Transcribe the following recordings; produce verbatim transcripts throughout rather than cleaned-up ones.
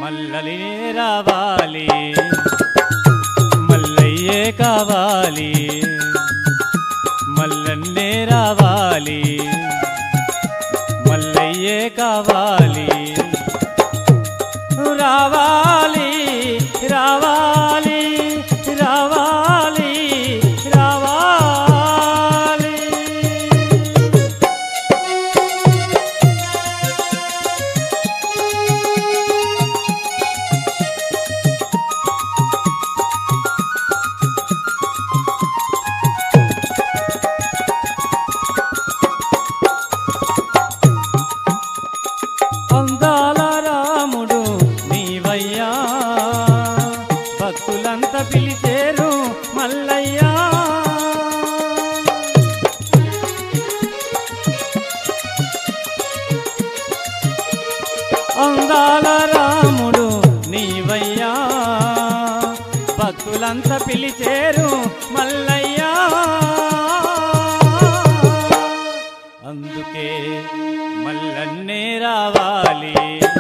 మల్లలినే రావాలి మల్లయ్యే కావాలి మల్లన్నే రావాలి మల్లయ్యే కావాలి రావాలి రావాలి రావాలి రావాలి అందాల రాముడు నీవయ్యా భక్తులంతా పిలిచేరు మల్లయ్యా అందాల రాముడు నీవయ్యా భక్తులంతా పిలిచేరు మల్లయ్యా అందుకే మల్లన్నే రావాలి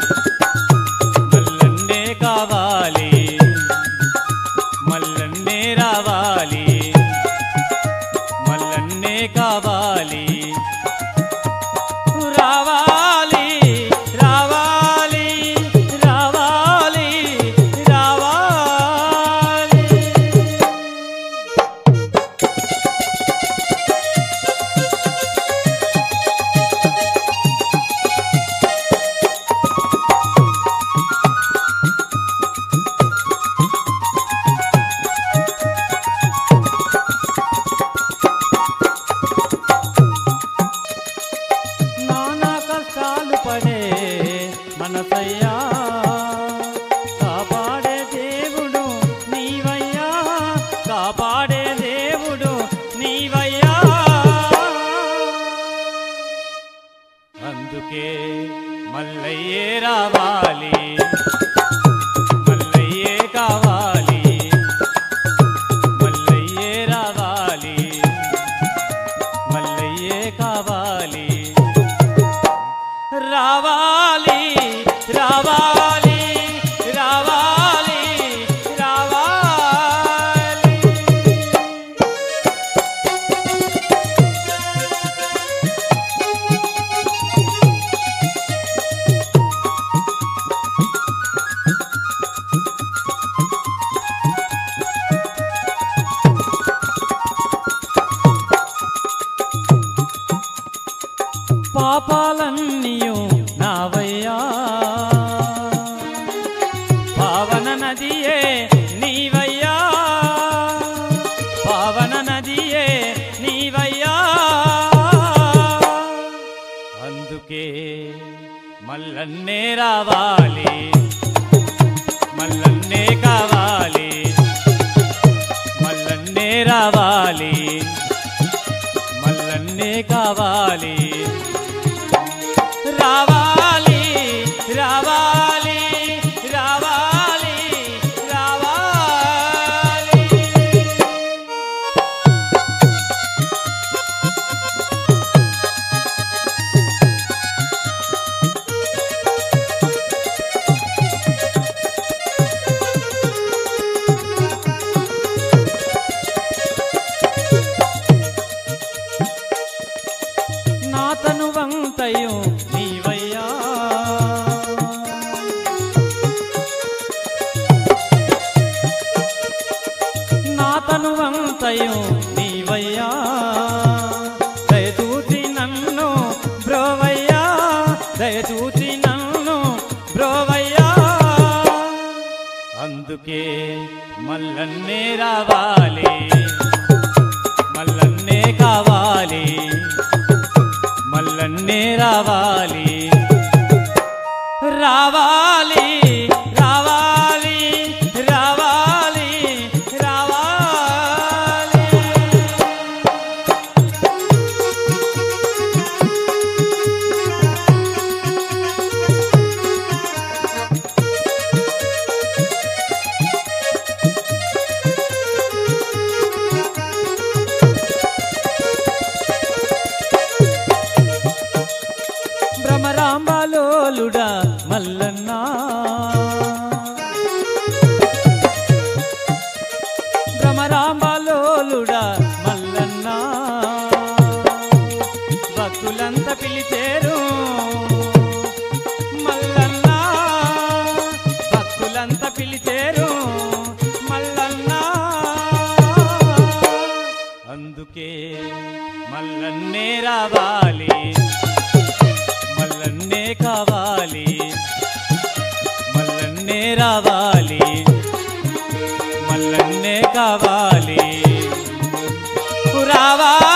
మల్లన్నే కావాలి మల్లన్నే రావాలి మల్లన్నే కావాలి రావాలి రావాలి రావాలి రావాలి నానా కష్టాలు పడే మనసయ్యా కాపాడే దేవుడు నీవయ్యా కాపాడే దేవుడు నీవయ్యా అందుకే మల్లయ్యే రావాలి మల్లయ్యే కావాలి మల్లయ్యే రావాలి మల్లయ్యే కావాలి రావాలి రావాలి రావాలి రావాలి పాపాలన్నీయు నావయ్యా పావన నదియే నీవయ్యా పావన నదియే నీవయ్యా అందుకే మల్లన్నే రావాలి మల్లన్నే కావాలి మల్లన్నే రావాలి మల్లన్నే కావాలి రావాలి రావాలి రావాలి రావాలి నా తనువంతయు నీవయ్యా నా తనువంతయు నీవయ్యా దయచూచి నన్ను బ్రోవయ్యా దయచూచి నన్ను బ్రోవయ్యా అందుకే మల్లన్నే రావాలి మల్లన్నే కావాలి మల్లన్నే రావాలి రావాలి రావాలి రావాలి రావాలి భ్రమరాంబలోలుడా మల్లన్నా రావాలి మల్లన్నే కావాలి రావాలి